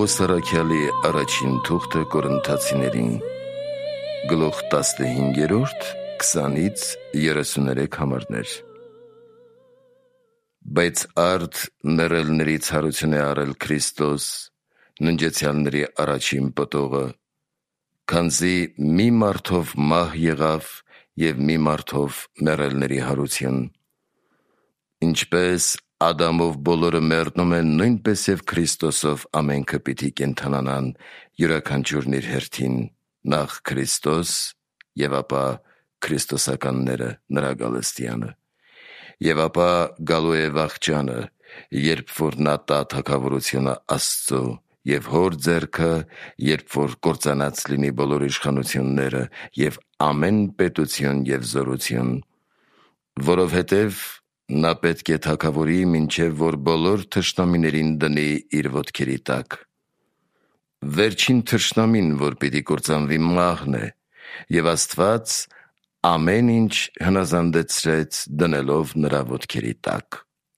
Պողոս առաքյալի առաջին թուղթը Կորինթացիներին, գլուխ 15, 20-ից 33 համարներ։ Բայց արդ մեռելների ցարություն է արել Քրիստոս, ննջեցյալների առաջին պտուղը, քանզի մի մարդով մահ եղավ և մի մարդով մեռելների հարություն։ Ինչպես Ադամով բոլորը մեռնում են, նույնպես և Քրիստոսով ամենքը պիտի կենդանանան յուրաքանչյուրն իր հերթին, նախ Քրիստոս և ապա քրիստոսականները նրա գալստյանը։ Եվ ապա գալու է վախճանը, երբ որ նա տա թագավորությունը Աստծո, և հոր ձեռքը, երբ որ կործանած լինի բոլոր իշխանությունները և ամեն պետություն և զորություն, որովհետև նա պետք է թագավորի, մինչև որ բոլոր թշնամիներին դնի իր ոտքերի տակ։ Վերջին թշնամին, որ պիտի կործանվի, մահն է, և Աստված ամեն ինչ հնազանդեցրեց դնելով նրա ոտքերի տակ։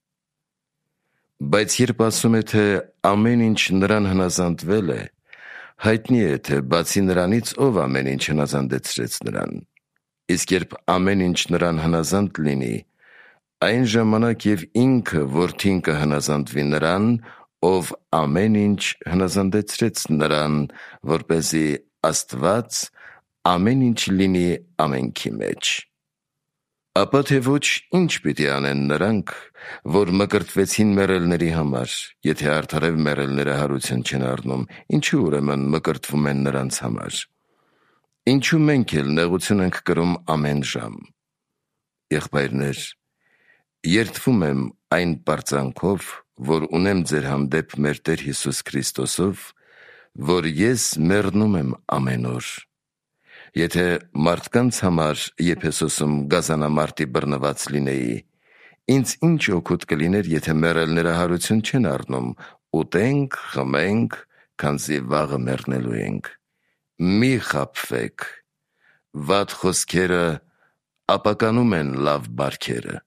Բայց երբ ասում է, թե ամեն ինչ նրան հնազանդվել է, հայտնի է, թե բացի նրանից ով ամեն ինչ հնազանդեցրեց նրան։ Իսկ երբ ամեն ինչ նրան հնազանդ լինի, այն ժամանակ և ինքը որդին կհնազանդվի նրան, ով ամեն ինչ հնազանդեցրեց նրան, որպեսզի Աստված ամեն ինչ լինի ամենքի մեջ։ Ապա թե ոչ ի՞նչ պիտի անեն նրանք, որ մկրտվեցին մեռելների համար, եթե արդարև մեռելները հարություն չեն առնում, ինչու ուրեմն մկրտվում են նրանց համար։ Ինչու մենք էլ նեղություն ենք կրում ամեն ժամ։ Եղբայրներ, երդվում եմ այն պարծանքով, որ ունեմ ձեր հանդեպ մեր Տեր Հիսուս Քրիստոսով, որ ես մեռնում եմ ամեն օր։ Եթե մարդկանց համար Եփեսոսում գազանամարտի բռնված լինեի, ինձ ինչ օգուտ կլիներ, եթե մեռելները հարություն չեն առնում, ուտենք, խմենք, քանզի վաղը մեռնելու ենք։ Մի խաբվեք, վատ խոսքերը ապականում են լավ բարքերը։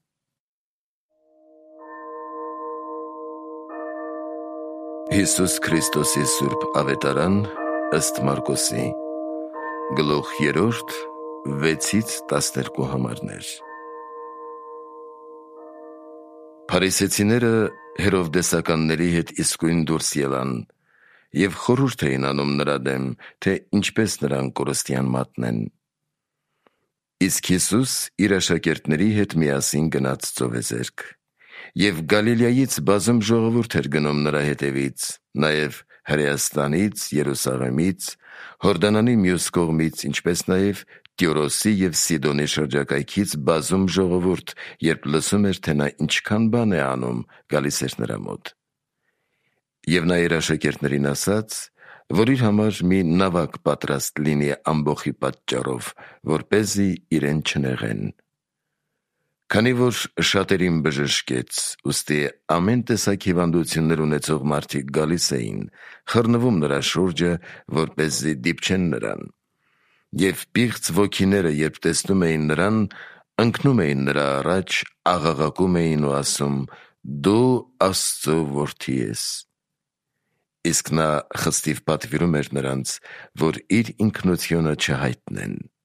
Հիսուս Քրիստոսի սուրբ ավետարան ըստ Մարկոսի, գլուխ 3, 6-ից 12 համարներ։ Փարիսեցիները հերովդեսականների հետ իսկույն դուրս ելան և խորհուրդ էին անում նրա դեմ, թե ինչպես նրան կորստյան մատնեն։ Իսկ Հիսուս իր աշակերտների հետ միասին գնաց ծովեզերք։ Եվ Գալիլեայից բազում ժողովուրդ էր գնում նրա հետևից, նաև Հրեաստանից, Երուսաղեմից, Հորդանանի մյուս կողմից, ինչպես նաև Տիրոսի և Սիդոնի շրջակայքից բազում ժողովուրդ, երբ լսում էր, թե նա ինչքան բան է անում, գալիս էր նրա մոտ։ Եվ նա իր աշակերտներին ասաց, որ իր համար մի նավակ պատրաստ լինի ամբոխի պատճառով, որպեսզի իրեն չնեղեն։ Քանի որ շատերին բժշկեց, ուստի ամեն տեսակ հիվանդություններ ունեցող մարդիկ գալիս էին, խռնվում նրա շուրջը, որպեսզի դիպչեն նրան։ Եվ պիղծ ոգիները, երբ տեսնում էին նրան, ընկնում էին նրա առաջ, աղաղակում էին ու ասում. «Դու Աստծո որդի ես»։ Իսկ նա խստիվ պատվիրում էր նրանց, որ իր ինքնությունը չհայտնեն։